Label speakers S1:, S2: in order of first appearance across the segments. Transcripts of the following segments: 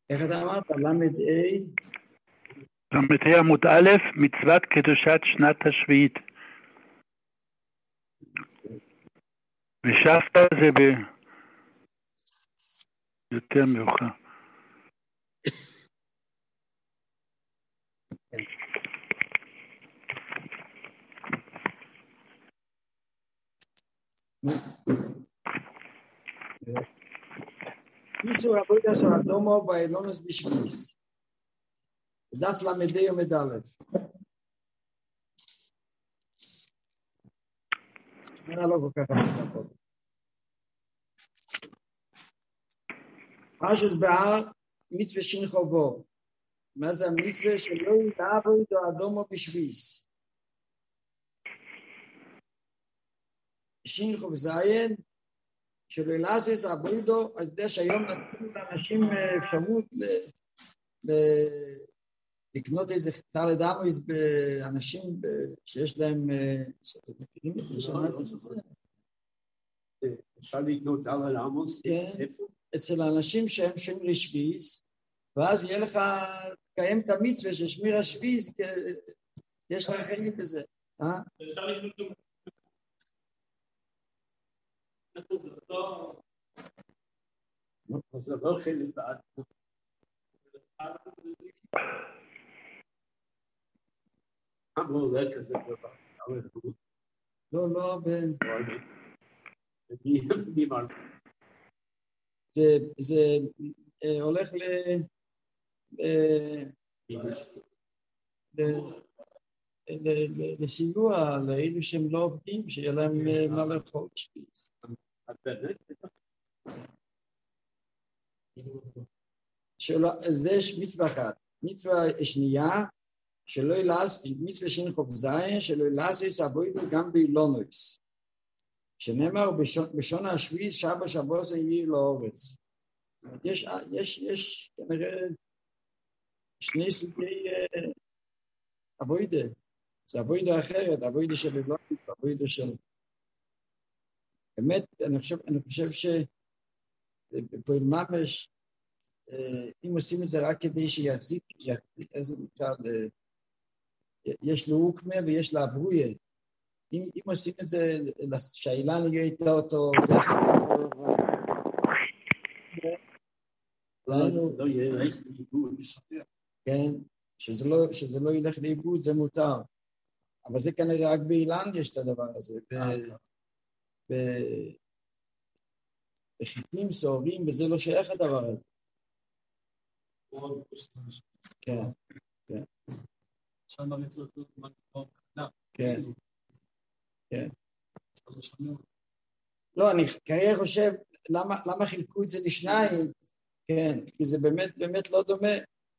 S1: איך אתה אמרת? למד A?
S2: למד עמוד א', מצוות קדושת שנת השביעית. ושפטה זה יותר מאוחר.
S1: איסור עבודה של אדומו באילונוס בשביס. דף למדי עמוד א'. אני לא כל כך אמרת פה. פרשת בהר מצווה שינכו בו. מה זה המצווה? שלא יעבוד אדומו בשביס. שינכו זין, שלא ילעסס עבודו, אז יודע שהיום נתנו לאנשים אפשרות לקנות איזה תלת עמוס באנשים שיש להם, שאתם מכירים את זה, שמעתי את זה.
S3: אפשר לקנות תלת עמוס?
S1: אצל האנשים שהם שומרי שביס, ואז יהיה לך, קיים את המצווה של שמיר השביס, יש לך חלק בזה.
S3: אפשר לקנות אז זה לא חלק בעד. כמה עולה כזה דבר?
S1: לא, זה הולך לסיוע לאלו שהם לא עובדים, שיהיה להם מה לאכול. זה יש מצווה אחת. מצווה שנייה, שלא ילעס, מצווה שינכו זין, שלא ילעס עבודו גם באילונוס. שנאמר בשון השביעי שבה שבוס יהיה לאורץ. יש כנראה שני סוגי עבודה. זה עבודה אחרת, עבודה של אילונוס, עבודה של... באמת, אני חושב שפה ממש, אם עושים את זה רק כדי שיחזיק, איזה נקרא, יש לו הוקמה ויש לה עברויה. אם עושים את זה, שהאילן יהיה איתה אותו, זה
S3: לא ילך לאיבוד.
S1: כן, שזה לא ילך לאיבוד, זה מותר. אבל זה כנראה רק באילן יש את הדבר הזה. בחיתים, סוהרים, וזה לא שייך הדבר הזה. כן, כן.
S3: שם המצוות לא כמעט כמו קטנה.
S1: כן. כן. לא, אני כרגע חושב, למה חילקו את זה לשניים? כן, כי זה באמת לא דומה.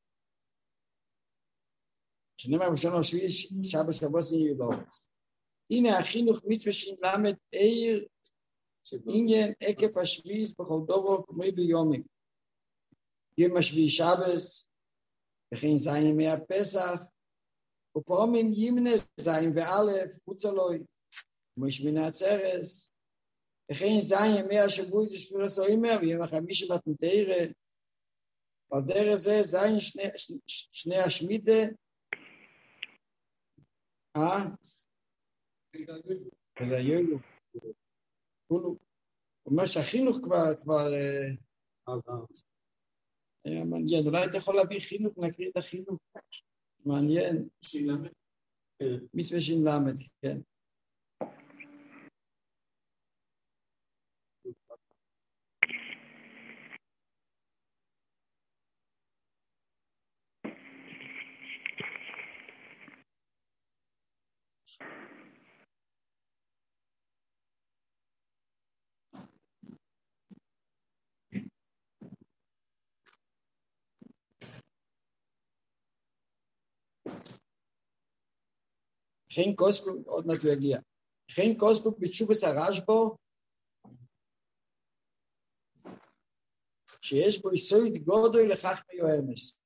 S1: שנאמר בשון השביעי שבה שבוס יהיה לאורץ. הנה החינוך מצווה שלמד עיר עניין עקב השביעי בכל דובו כמו ביומי. יום השביעי שבס, וכן זין ימי הפסח, ופעמים ימנה זין ואלף, חוצלוי, כמו שמיני עצרס, וכן זין ימי השבוע זה שפירס האימר, ויום החמישי מתנתרא, ועל דרך זה זין שני השמידה, וזה היולו, כולו, אומר שהחינוך כבר מעניין, אולי אתה יכול להביא חינוך, נקריא את החינוך, מעניין, מצווה שלמד, כן. חין קוסקו, עוד מעט הוא יגיע, חין קוסקו בתשובס הרשב"א, שיש בו יסוד גודל לכך מיועמס.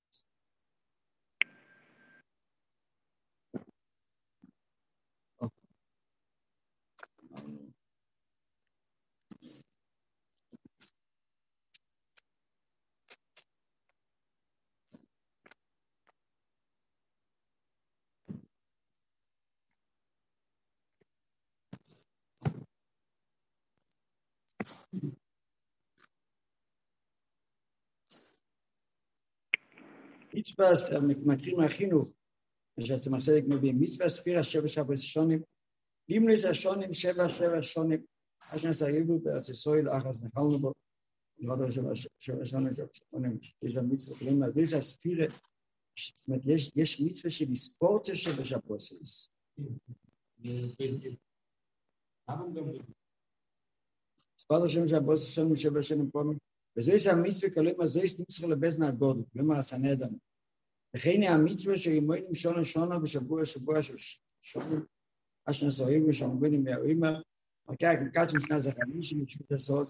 S1: מצווה, מקרים מהחינוך, שעצם הצדק מביא מצווה, ספירה 7 שבועות שונים, לימלס השונים 7 שונים, אשנס היבוא בארץ ישראל, אחס נחלנו בו, נראה לו 7 שונים, יש המצווה, כלים להזריז הספירה, זאת אומרת, יש מצווה של לספור 7 שבועות. ספר השם שבועות שונים 7 שנים פעמים, וזה המצווה כלים הזה, נצטרך לבזנה הגודל, כלומר הסנהדרין. וכן המצווה שימוינים שונה בשבוע שונים, אשנס היבוא שמובילים מהאימא, וכך מקצים שנה זה 50 משפט הסוס,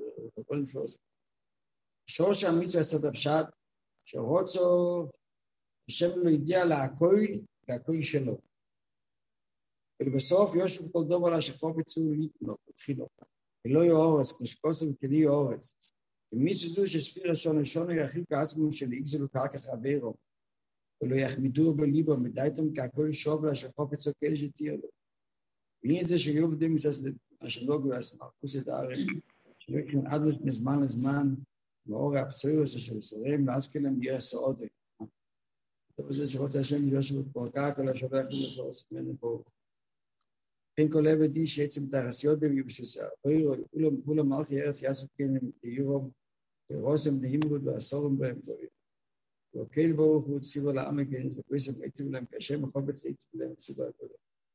S1: שורש המצווה עשת הפשט, שרוצו, השם לא הגיע להכוי, כהכוי שלו. ובסוף יושב כל דובר לה שחופצו להתנות, התחילו. ולא יהיו אורץ, כמו שכוסם כלי יהיו אורץ. ומצווה זו שספיר שונה יחיל כעצמו של יגזלו ככה חברו, ולא יחמידו בליבו, מדייתם כהכוי שוב לה שחופצו כאלה שתהיה לו. והנה זה שיהיו בדים השלוגו והסמרקוס את הארץ, שלא יקרן עד מזמן לזמן, מאור הפצוירוס של ישראל, ואז כלם יהיה סעודי. טוב זה שרוצה השם יושב בפורקה, כל השולח ולסעוס ממנו פה. כן כל עבד איש שעצם תרסיות ויבשוסה, כולה מלכי ארץ יעשו כן ליורום, ורוסם להימרוד ועשורם בהם דברים. וכאל ברוך הוא ציבו לעם הגנים, זה פריסם היטיב להם, כשם החובץ היטיב להם ציבו הקודם.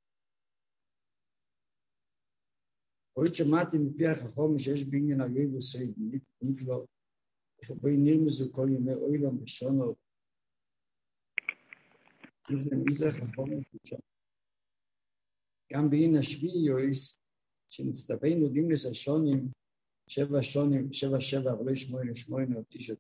S1: עוד שמעתי מפי החכום שיש בעניין היוב וסעיד, נפלא, וכבוי נרמזו כל ימי אוילם ושונו, מזרח החכום וקודשם. גם בעניין השביעי יויס, שנצטווינו לימלס השונים, 7 שונים, 7, אבל לא 8, או 9,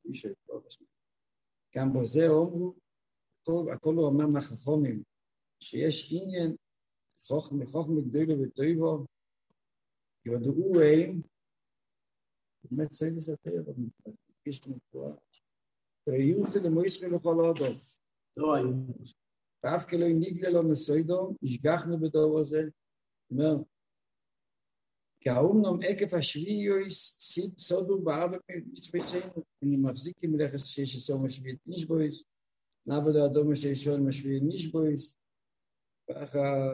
S1: גם בו זה אומרו, הכל הוא אומר מהחכומים, שיש עניין חוכם גדולו וטויבו, יודעו הם, באמת צריך לסתר, אבל יש מפורש. ויוצא למוישראל לכל הודו.
S3: לא היו.
S1: ואף כלא נגלה לו מסוידו, השגחנו בדור הזה. אומר, כי האומנם עקב השביעיוס, סודו בארבע מצוויסינו, אני מחזיק עם לכס שיש עשור משביעת נשבויס, נעבדו אדום שישון משביעת נשבויס, ואחר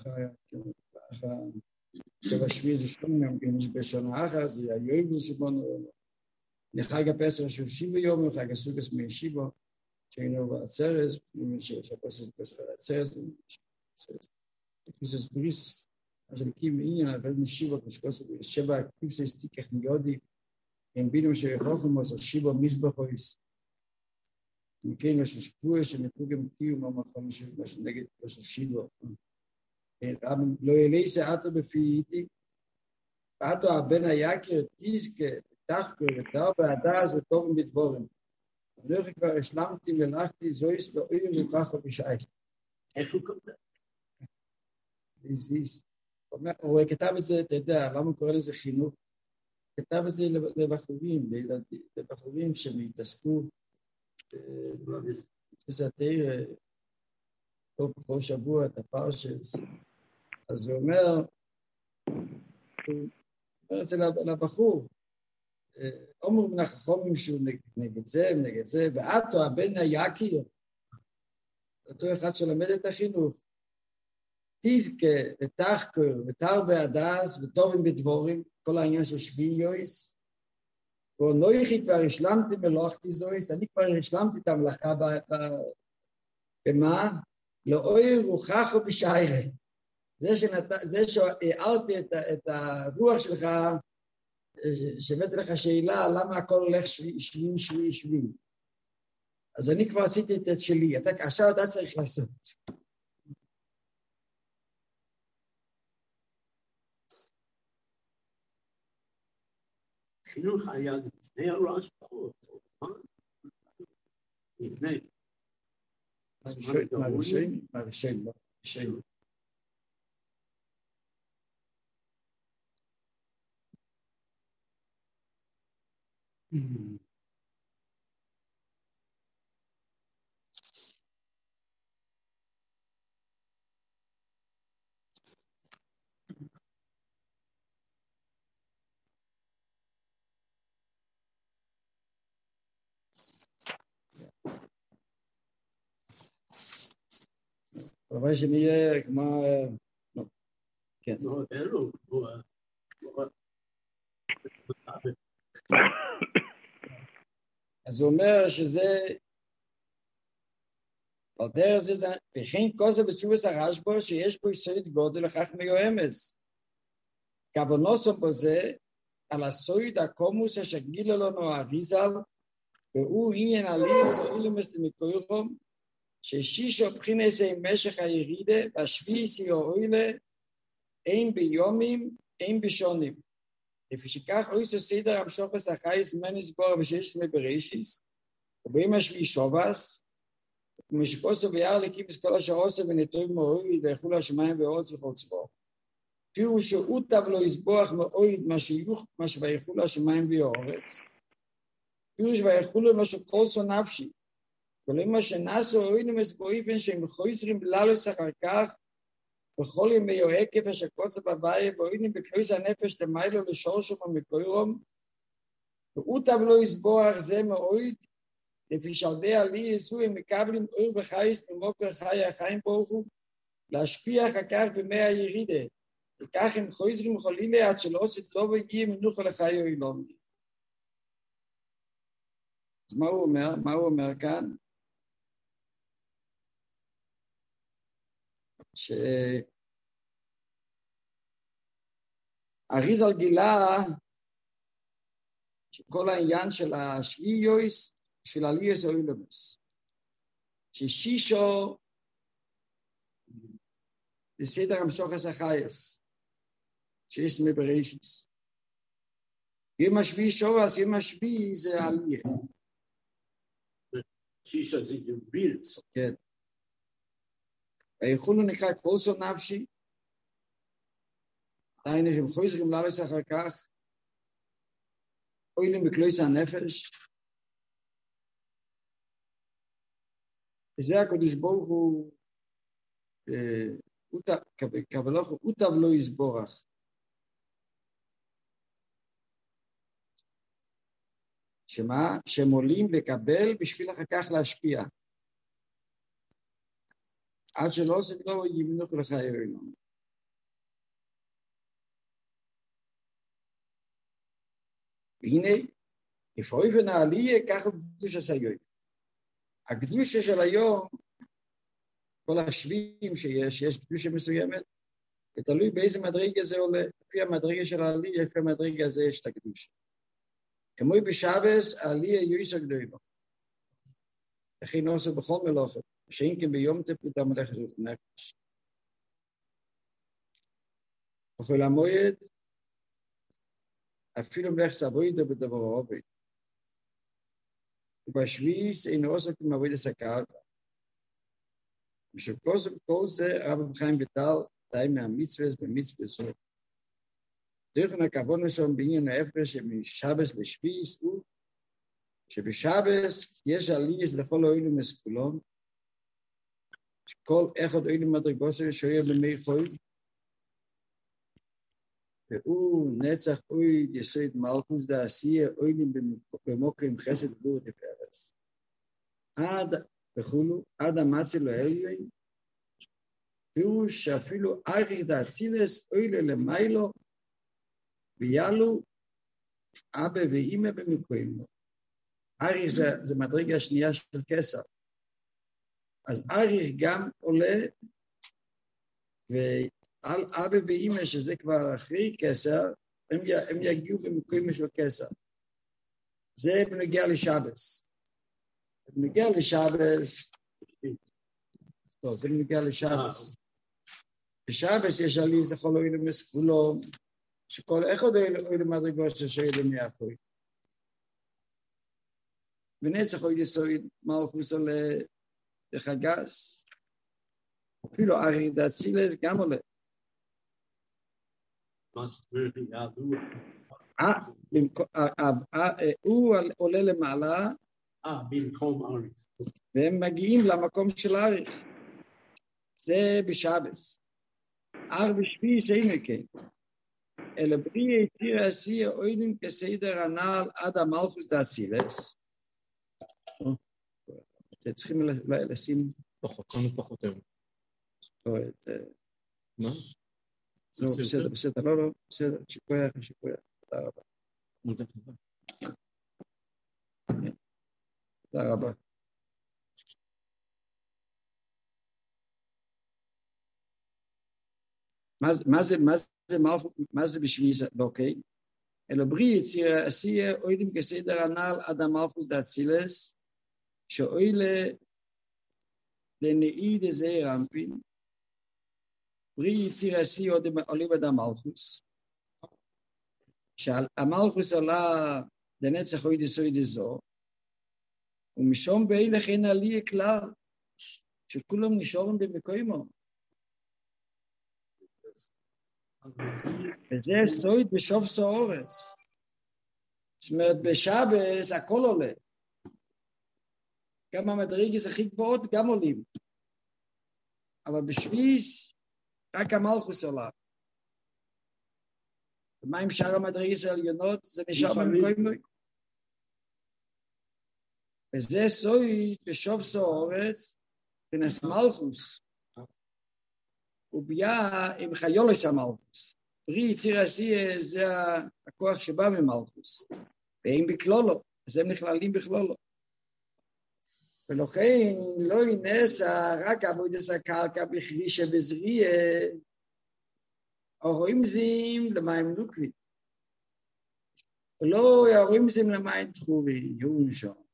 S1: 7 שביעי זה שונה, גם יש בשונה אחת, זה היובל שבונו, לחג הפסח שהוא 7 יום, לחג הסוכס מישיבו, שהיינו בעצרת, שהפסח פסח על העצרת, כפיסוס בריס, אז לקים עניין, אבל משיבו, כשקוסת 7 כפיסוס תיקח מיודי, הם בינו שיכוחם, אז שיבו מזבחויס, מכן משהו שפוע, שנקו גם קיום, המחום משהו נגד משהו שיבו, לא ילייסה אתו בפייתי, אתו הבן היקר תזכה, תחקר, ותאר בהדאז וטובים בדבורים. אני כבר השלמתי ולכתי זויס ואויר וככה בשעי.
S3: איך הוא כותב?
S1: הוא כתב את זה, אתה יודע, למה הוא קורא לזה חינוך? כתב את זה לבחורים שמתעסקו בתפיסתי כל שבוע את הפרשס. אז הוא אומר את זה לבחור, אומר מן החכמים שהוא נגד זה, ואתו הבן היקיר, אותו אחד שלמד את החינוך, תזכה ותחקר ותר בהדס וטובים בדבורים, כל העניין של שביעי יויס, ונויכי כבר השלמתי מלאכתי זויס, אני כבר השלמתי את המלאכה במה? לאויר רוחך ובשיירה. זה שהערתי את הרוח שלך, שהבאתי לך שאלה, למה הכל הולך שביעים. אז אני כבר עשיתי את שלי, עכשיו אתה צריך לעשות.
S3: חינוך היה לפני הרעש פעות, לפני.
S1: מהראשון. אבל שנהיה כמו... כן.
S3: אין לו כמו...
S1: אז הוא אומר שזה... על דרך זה... וכן כוסף בתשובס הרשב"א שיש בו יסודית גודל לכך מיועמס. כוונוסו בו זה על הסויד הקומוס אשר גילה לנו האריזל, והוא עניין עלי סוילמס למקוירום, ששישו בחינס עם משך הירידה, והשביעי סיו אוילה, אין ביומים, אין בשונים. לפי שכך אויסו סדר המשוחס החייס מניס בור ושש מבראשיס, וביום השביעי שובס, ומשקוסו ויער לקיבס כל השעוסו ונטוי מאויד, ויחולו השמיים ואורץ וכל צבור. פירושו אוטב לא יסבוח מאויד מה שויחולו השמיים ואורץ. פירוש ויחולו מה שכל נפשי. כלומר שנעשו אוידים מסבויפן שהם חויזרים בללוס אחר כך, בכל ימי יועקף אשר קוצה בבאי, ואוידים בכלויס הנפש למיילו לשורשו במקוירום, ואוטב לא יסבוח זה מאויד, לפי שעדי עלי יסו הם מקבלים אור וחייס ממוקר חי החיים ברוך הוא, להשפיע אחר כך במי הירידה, וכך הם חויזרים חולילי עד שלא עושת לא ויהיה מנוחו לחי אוילום. אז מה הוא אומר? מה הוא אומר כאן? אריזל גילה שכל העניין של השביעיוס של עליית אוילומס, ששישו זה סדר המשוחס החייס שיש מבראשיס. יום השביעי שובס, יום השביעי זה עלייה.
S3: שישו זה יובילס.
S1: כן. ויכולו נקרא קולסו נפשי, דיינו שהם חוזרים לארץ אחר כך, אוילים בכלויס הנפש, וזה הקדוש ברוך הוא, קבלוך, אוטב לא יסבורך. שמה? שהם עולים לקבל בשביל אחר כך להשפיע. עד שלא עושה לא ימינוך לך ירינום. והנה, לפעמים ונעליה, ככה בקדוש הסיום. הקדושה של היום, כל השביעים שיש קדושה מסוימת, ותלוי באיזה מדרגה זה עולה. לפי המדרגה של העלייה, לפי המדרגה הזה יש את הקדושה. כמו בשבס, העלייה יויסו גדולו. הכי נעשה בכל מלאכות. שאין כן ביום תפלית המלאכת ונפש. בכל המועד, אפילו מלאכת סבוידו בדבר העובד. ובשביעיס אינו עושה כמו עבודת הקרקע. כל זה רב חיים ביטל, די מהמצווה במצווה זו. דרך הכוונה שם בעניין ההפרש שמשבס לשביעיס הוא, שבשבס יש עלייה לכל האוהלים מסכולון, שכל אחד אוהלים מדרגוסו שויה במי חוי, והוא נצח אוהד יסוד מלכוס דעשייה אוהלים במוקרים חסד גבור תפארץ. עד וכולו, עד המצא לו העליון, והוא שאפילו אריך דאצילס אוהלה למיילו, ויאלו אבא ואימא במקוים. אריך זה מדרגה השנייה של כסר. אז אריך גם עולה, ועל אבא ואימא, שזה כבר אחרי כסר, הם יגיעו במקוים של כסר. זה בנגיע לשבס. בנגיע לשבס, טוב, זה בנגיע לשבס. בשבס יש עלי זכו לא אילו מסכולו, שכל אחד אילו מדרגות שאילו מאחורי. ונצח עוד יסוד מלכוס עולה לחגס, אפילו ארי דאצילס גם עולה. הוא עולה למעלה, והם מגיעים למקום של אריך. זה בשבס. בשביעי שאין כן. אלא בלי יתיר עשייה אוידים כסדר הנעל עד המלכוס דאצילס. אתם צריכים לשים
S4: פחות, כמה פחות היום.
S3: מה?
S1: בסדר, לא, בסדר, שכוח, תודה רבה. תודה רבה. מה זה בשביל זה? אוקיי. אלא בריא יציר עשייה אוידים כסדר הנעל עד המלכוס דאצילס, שאוילה לנעיד איזה רמפין, בריא יציר עשייה עולים עד המלכוס, שהמלכוס עלה לנצח אוידי סוידי זו, ומשום באילך אין עלי כלל, שכולם נשארים במקוימו. וזה סויד בשוב סורס. זאת אומרת, בשבס הכל עולה. גם המדרגס הכי גבוהות גם עולים. אבל בשביס רק המלכוס עולה. ומה עם שאר המדרגס העליונות? זה נשאר במקוימו. וזה סויד בשוב סורס, תנס מלכוס. וביאה עם חיולס המלכוס. פרי יציר עשייה זה הכוח שבא ממלכוס. והם בכלולו, אז הם נכללים בכלולו. ולכן לא ינסה רק עבודת הקרקע בכדי שבזריה, הרואים זים למים נוקבי. ולא הרואים זים למים תחובי, יום שם.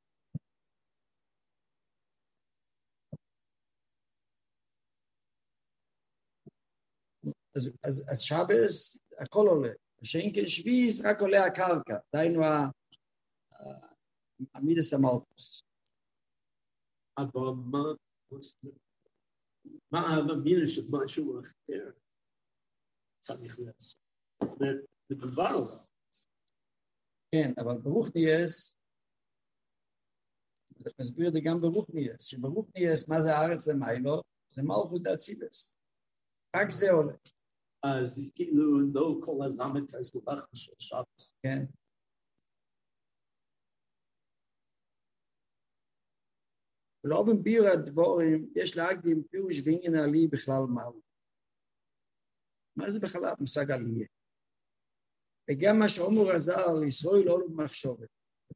S1: אז שבס, הכל עולה. שאין כשביס, רק עולה הקרקע. דיינו המידס המלכוס.
S3: אבל מה המינוס של משהו אחר? צריך לעשות. מדובר עליו.
S1: כן, אבל ברוך נייס, אני מסביר את זה גם ברוך נייס, שברוך נייס, מה זה הארץ למיילו? זה מלכוס דאצילס. רק זה עולה.
S3: אז כאילו לא כל הזמת אז מובח של שבס.
S1: כן. ולא במביר הדבורים, יש להגדים פירוש ועניין עלי בכלל מעל. מה זה בכלל מושג עלייה? וגם מה שאומר הזל, ישראל לא במחשבת.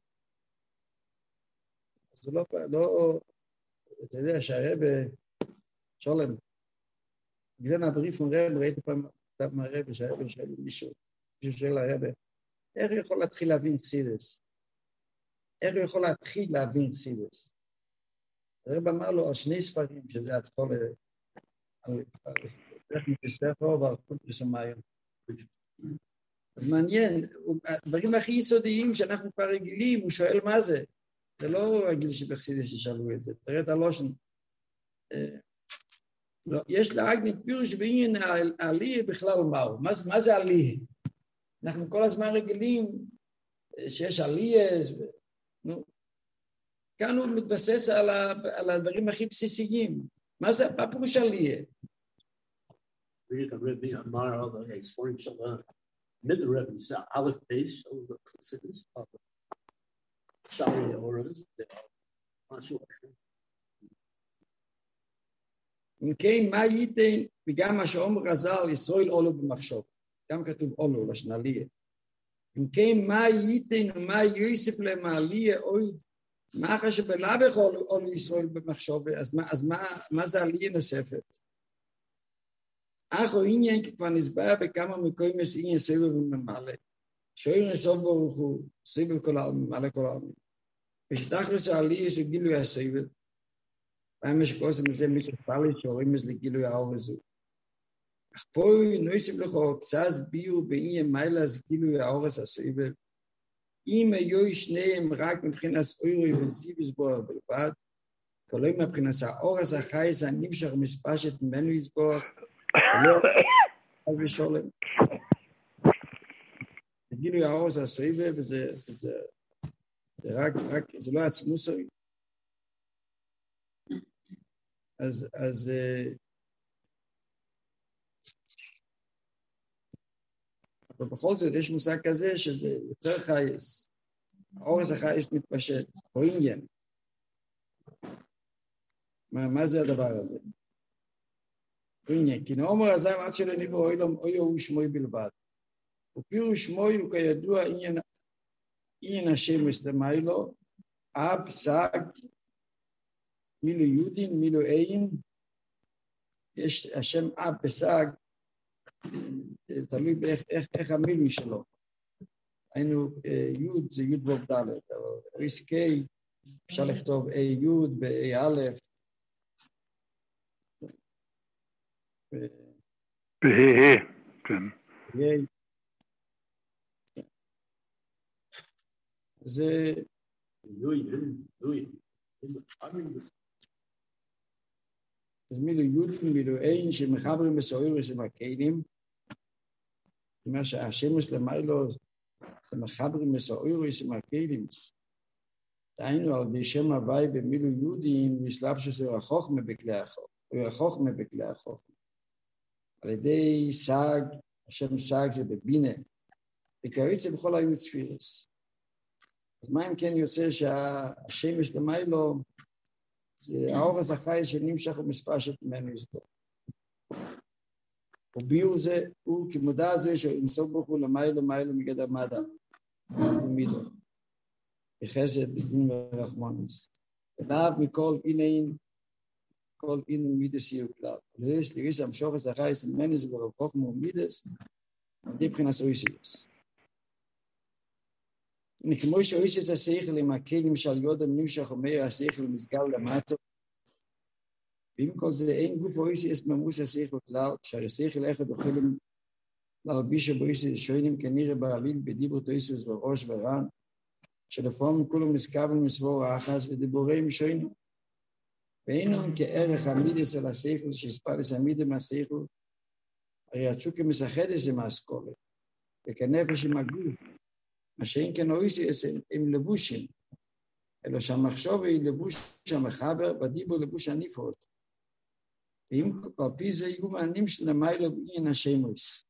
S1: זה לא, אתה יודע שהרבא, שולם, בגלל מהבריף מרבא, ראיתי פעם מהרבא, שהרבא שאל מישהו שואל הרבא, איך הוא יכול להתחיל להבין חסידס? איך הוא יכול להתחיל להבין חסידס? הרבא אמר לו על שני ספרים, שזה התחול, על איך מתספר ועל קונטרס המים. אז מעניין, הדברים הכי יסודיים שאנחנו כבר רגילים, הוא שואל מה זה. זה לא רגיל שבחסידס ישאלו את זה. תראה את הלושן. לא, יש להגניב פירוש בעניין העלייה בכלל מהו. מה זה עלייה? אנחנו כל הזמן רגילים שיש עלייה. כאן הוא מתבסס על הדברים הכי בסיסיים. מה פירוש עלייה?
S3: הרבי אמר על הספרים של מדרבי, זה א' בייס של חסידס, שאולי אורז, משהו אחר.
S1: אם כן, מה ייתן, וגם מה שאומר חז"ל, ישראל עולו במחשוב, גם כתוב עולו, לשון עלייה. אם כן, מה ייתן ומה יוסף להם עלייה אויד, מה אחרי שבלבך עולו ישראל במחשוב, אז מה זה עלייה נוספת? אך הוא עניין כי כבר נסבר בכמה מקוים עניין סבב וממלא, שאויר נסוף ברוך הוא, סבב כל העלמין, ממלא כל העלמין. ושתכלס העלייה זה גילוי הסבב, פעם יש קוסם לזה מישהו פאלי שאורים אז לגילוי האור הזו. אך פה נויסים לך קצת ביור בעניין מיילה אז גילוי האור הזה הסבב. אם היו שניהם רק מבחינת אוירי וסיב יסבור בלבד, כלום מבחינת האור הזה החייס הנמשך מספשת ממנו יסבור, ולא על ושולם. גילוי האור הזה הסבב, וזה רק, זה לא עצמוסוי. אז אבל בכל זאת יש מושג כזה שזה יותר חייס. האורס החייס מתפשט, או עניין. מה זה הדבר הזה? הנה, כי נאמר הזיים עד שלא נברא אילום אויו הוא שמוי בלבד. ופירוש שמוי הוא כידוע עניין השם מסלמיילו, אב, סג, מילו יודין, מילו אין, יש השם אב וסג, תלוי איך המילוי שלו. היינו יוד זה יוד בוב ד', ריס קיי, אפשר לכתוב אי יוד באי א',
S2: כן.
S1: זה אז מילו יודין, מילו אין, שמחברים בסעורס עם הכלים, מה שהשם מסלמיילו, זה מחברים בסעורס עם הכלים, דהיינו על ידי שם הוואי במילו יודין, מסלב שזה רחוכמה בכלי החוכמה, הוא רחוכמה בכלי החוכמה. על ידי סג, השם סג זה בבינה, וקריצה בכל היו צפירס. אז מה אם כן יוצא שהשם מסלמיילו, זה האורס החי שנמשך ומספשת ממנו יסבור. וביור זה, הוא כמודע זה שאינסוף ברוך הוא למיילו מגדר מדע, ומידו. בחסד, בדין ורחמונס. ונאב מכל אינין, כל אינין מידס יהיו כלל. לריס המשוחס החי סמנס ברוב חוכמה ומידס, עדי מבחינת אויסיס. כמו שאויסיס השכל עם הכלים של יודם נמשך ומאיר השכל מסגל למטו, ועם כל זה אין גוף אויסיס ממוס השכל כלל, כשהשכל אחד אוכלים לרבישה באויסיס שוינים כנראה בעליל בדיברות אויסיס בראש ורן, שלפעמים כולם מסקבלים מסבור האחס ודיבורים שוינים. ואינם כערך המידס על השכל, שספלס המידה מהשכל, הרי התשוקה מסחדס עם האסכולת, וכנפש עם הגוף, מה שאין כן אויסיס עם לבושים, אלא שהמחשוב היא לבוש המחבר, בדיבור לבוש הנפרות. ואם על פי זה יהיו מענים של המיילה בעניין השמוס.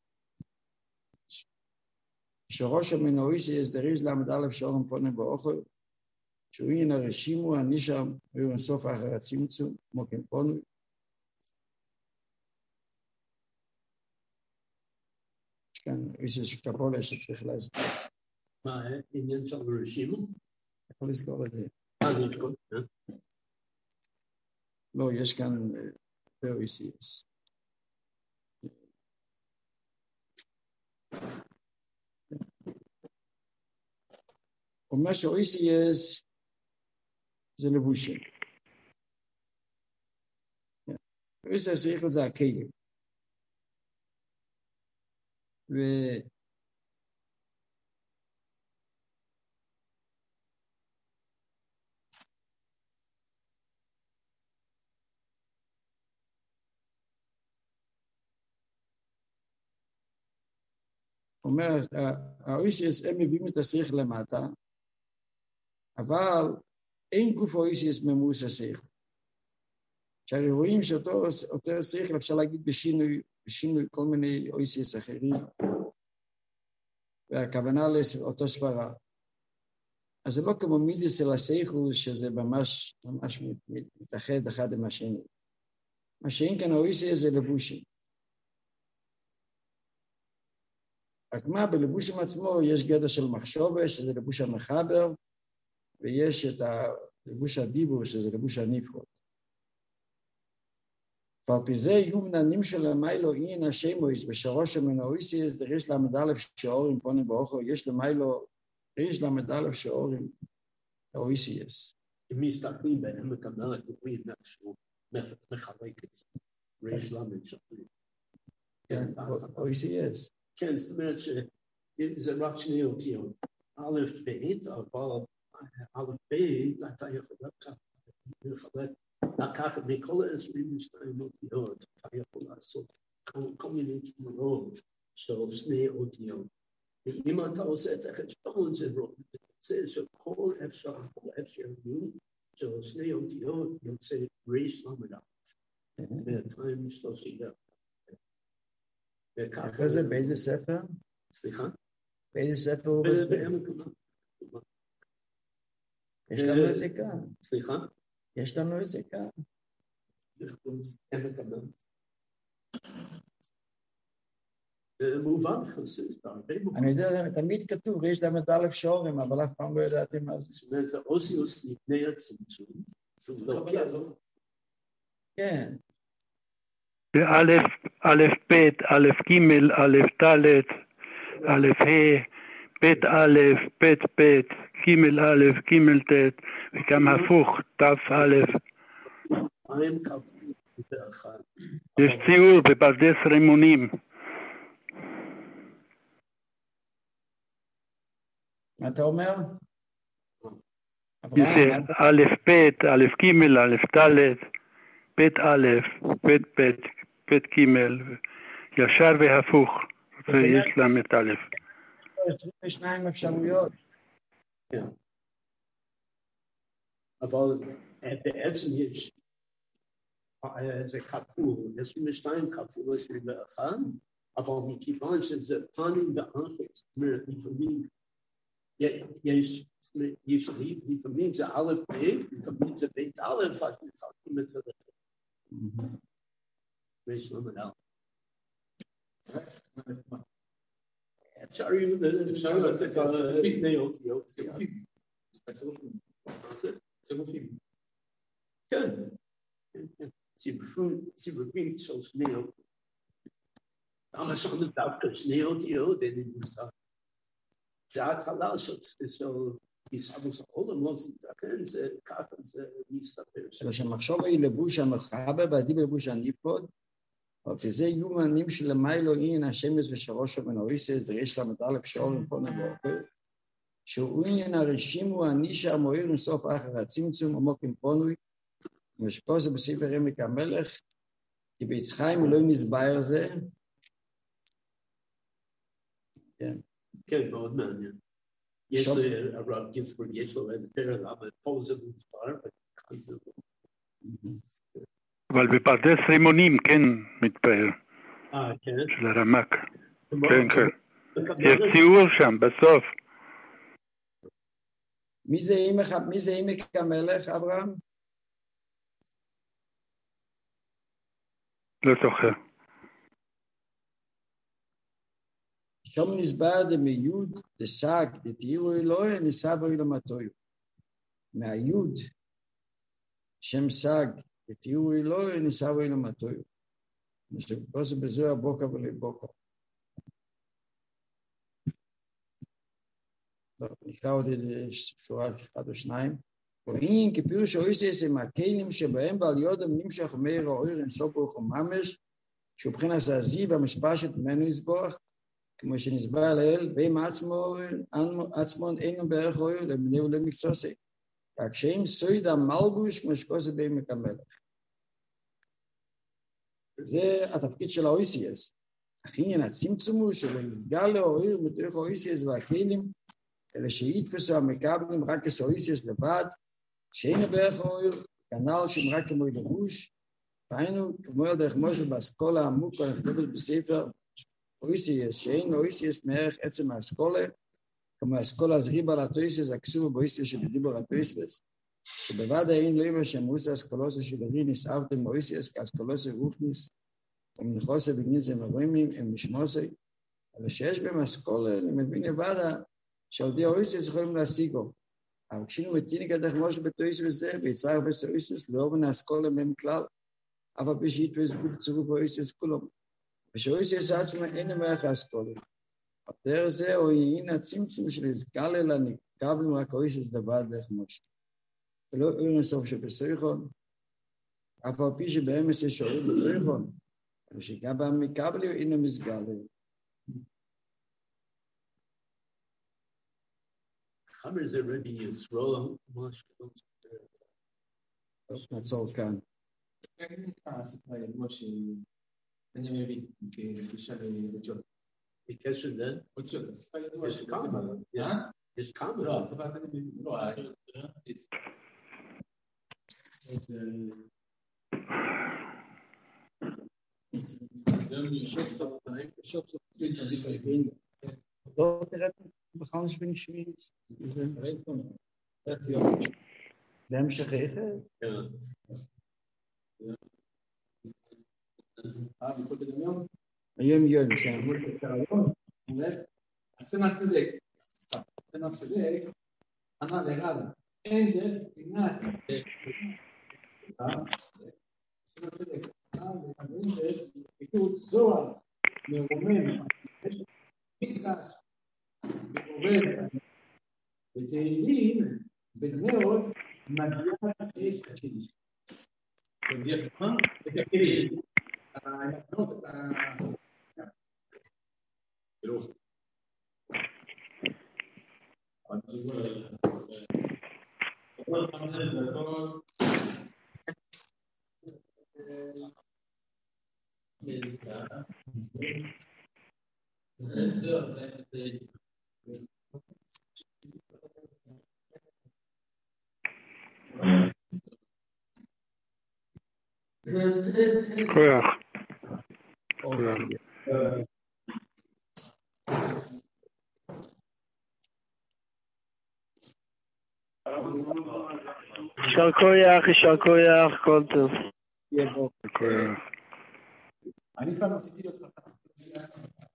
S1: שראש המנויסיס דריז למד א' שאורם פונה באוכל, שהוא עניין הרשימו, הנישה, והוא אינסוף אחר הצמצום, כמו כן פונו. יש כאן איזה שקפולה שצריך להסביר.
S3: מה, עניין של הרשימו?
S1: יכול לזכור את זה.
S3: לזכור,
S1: לא, יש כאן פרויסיס. הוא אומר שאויסיס זה לבושים. אויסיס צריך לזה הכלים. אומר, האויסיס הם מביאים את השכל למטה, אבל אין גוף אויסיס ממוס השכל. שהרי רואים שאותו שכל אפשר להגיד בשינוי כל מיני אויסיס אחרים, והכוונה לאותו סברה. אז זה לא כמו מידס אל השכל, שזה ממש מתאחד אחד עם השני. מה שאין כאן אויסיס זה לבושים. רק מה, בלבושים עצמו יש גדר של מחשובה, שזה לבוש המחבר, ויש את לבוש הדיבור, שזה לבוש הנפרות. ועל פי זה יהיו מננים של המיילו אין השמויס, בשרוש המנויסיס, דריש למד א' שאורים פונים באוכו, יש למיילו, דריש למד א' שאורים אויסיס.
S3: אם מסתכלים בהם מקבלת רואים משהו מחלק את זה. ריש למד שאורים.
S1: כן, אויסיס.
S3: כן, זאת אומרת שזה רק שני אותיות. א' ב', אבל א' ב', אתה יכול לקחת מכל 22 אותיות, אתה יכול לעשות כל מיני תמונות של שני אותיות. ואם אתה עושה את החשבון, זה שכל אפשריות של שני אותיות יוצא ריש למד א'. 230.
S1: אחרי זה באיזה ספר?
S3: סליחה?
S1: באיזה ספר הוא מסביר? יש לנו את זה כאן.
S3: סליחה?
S1: יש לנו את זה כאן.
S3: עמק המעט. זה מובן חסיס בהרבה מקומות.
S1: אני יודע, תמיד כתוב, יש להם את א' שורים, אבל אף פעם לא ידעתי מה זה.
S3: זאת אומרת, זה אוסיוס לפני הצמצום. זה לא כן.
S1: כן.
S2: זה א' ב', א' ג', א' ד', א' ה', ב' א', ב' ב', ג' א', ג' ד', וגם הפוך, ת' א'. יש ציור בפרדס רימונים.
S1: מה אתה אומר?
S2: זה א' ב', א' ג', א' ד', ב' א', ב' ב', ב' ג', ישר והפוך, ויש להם את א'.
S1: 22 אפשרויות.
S3: כן. אבל בעצם יש, זה כפול, 22 כפול 21, אבל מכיוון שזה פנים באחת, זאת אומרת, לפעמים לפעמים זה א' ב', לפעמים זה ב' א', אז מחלקים את זה לכם. ויש לנו א'. אפשר לתת לפני אותיות. צירופים. כן. צירופים של שני אותיות. למה שם דווקא שני אותיות, אין לי מושג. זה ההתחלה של ישבוס העולם, לא תתקן, זה ככה, זה מסתבר.
S1: אבל שהמחשוב היא לבוש המחבר והדיב לבוש הניפוד, אבל כזה יהיו מענים שלמיילו אין השמש ושרושו ונוריסס, זה יש למד א' שור ופונה באופר, שהוא עניין הרשימו הנישה המועיר לסוף אחר הצמצום עמוק עם פונוי, ושכל זה בספר עמק המלך, כי ביצחיים לא נסבר זה. כן.
S3: כן, מאוד מעניין. יש הרב גינסבורג, יש לו איזה פרק, אבל פה זה מוסבר, וכאן זה לא.
S2: אבל בפרדס רימונים כן מתפאר.
S3: כן?
S2: של הרמק. כן, כן. יש ציור שם, בסוף.
S1: מי זה עמק המלך, אברהם?
S2: לא זוכר.
S1: שום נסבר דמיוד, דסג, דתירו אלוהי, נסבו אלומתויו. מהיוד, שם סג, דתירו אלוהי, נסבו אלומתויו. ושבכל זה בזוהר בוקר ולבוקר. נקרא עוד שורה אחד או שניים. ואין כפירוש אויסס הם הכלים שבהם בעל יודם נמשך מאיר האויר אינסוף ברוך הוא ממש, שהוא מבחינת הזיו המשפשת ממנו יסבוח, כמו שנסבר לאל, והם עצמון אינו בערך אויר למנה ולמקצוסי. רק שהם סויד המלבוש כמו שכוסה בעמק המלך. זה התפקיד של האויסיאס. הכין הצמצום הוא שלא נסגר לאויר מתוך האויסיאס והכלים, אלא שיתפסו המקבלים רק כסאויסיאס לבד, שאין בערך אויר, כנ"ל שהם רק כמו לבוש, והיינו כמו דרך משה באסכולה עמוק הנכתבת בספר אויסיאס, שאין אויסיאס מערך עצם האסכולה, כמו האסכולה הזריבה לתויסס, הכסובה באויסיאס שבדיבור התויסס, שבבד אין לא ימה שמוסה אסכולוסה שלרי נסעבתם באויסיאס כאסכולוסה רופניס, ומנחוסה בגניזה מרוימים, הם נשמוסי, אבל שיש בהם אסכולה, אני מבין לבדה, שעודי האויסיאס יכולים להשיגו. אבל כשאנו מתינים כדרך משה בתויס וזה, ויצר בסאויסיאס, לא בנה אסכולה מהם כלל, אבל בשיט וזגוב צירוף האויסיאס כולם. ושאויסיאס עצמה אין המערך האסכולה. יותר זה, או יהין הצמצום של הסגל אלא נקבלנו רק האויסיאס לבד דרך משה. ולא אין הסוף שבסויכון, אף על פי שבאמס יש שואל בסויכון, ושגם במקבלים אין המסגל.
S3: חמר זה רבי ישרול, משהו.
S1: נעצור כאן.
S4: איך זה נקרא הספרה ידוע שאני מבין, כגישה לג'ון?
S3: בקשר לזה?
S4: הספרה ידוע.
S3: יש כמה. יש כמה.
S4: לא, הספרה אני מבין. לא,
S1: לא תראה בכלל נשבין שמיץ. בהמשך איזה? היום יום, כן.
S4: עשינו צדק. עשינו צדק. אמר לרב, אין דרך פינת. עשינו צדק. אין דרך פיקוד זוהר, מרומם, מקרש, מעורב, ותהילים, בדמעות, מגיע את הכלים. מגיע את הכלים.
S2: כוח. יישר כוח, כל טוב.
S1: יבוא.
S2: כוח.
S4: אני כבר רציתי להיות